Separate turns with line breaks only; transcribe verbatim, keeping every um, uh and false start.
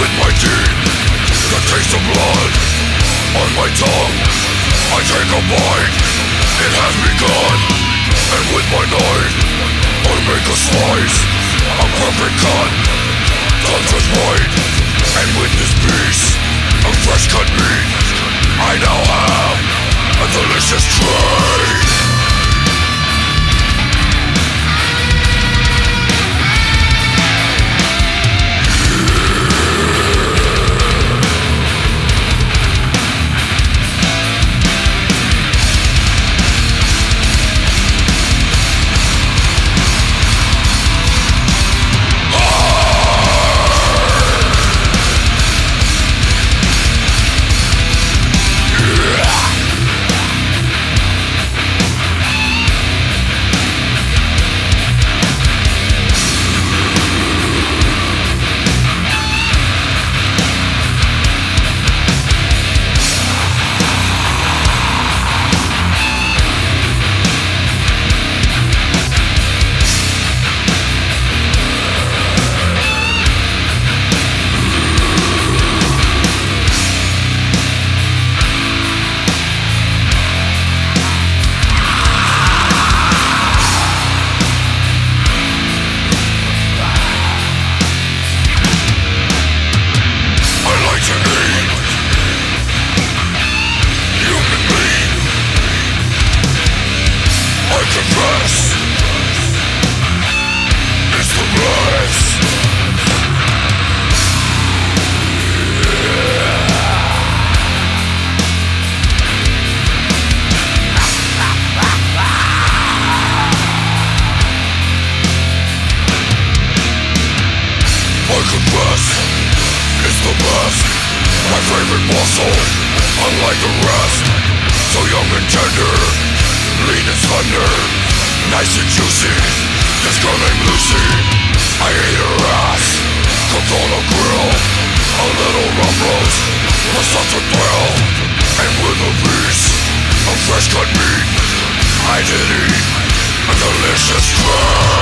with my teeth, the taste of blood on my tongue. I take a bite, it has begun. And with my knife, I make a slice, a perfect cut, done just right. And with this piece of fresh cut meat, I now have a delicious tray. My favorite morsel, unlike the rest. So young and tender, lean and slender, nice and juicy. This girl named Lucy, I ate her ass, cooked on a grill. A little rum roast was such a thrill. And with a piece of fresh cut meat, I did eat a delicious tray.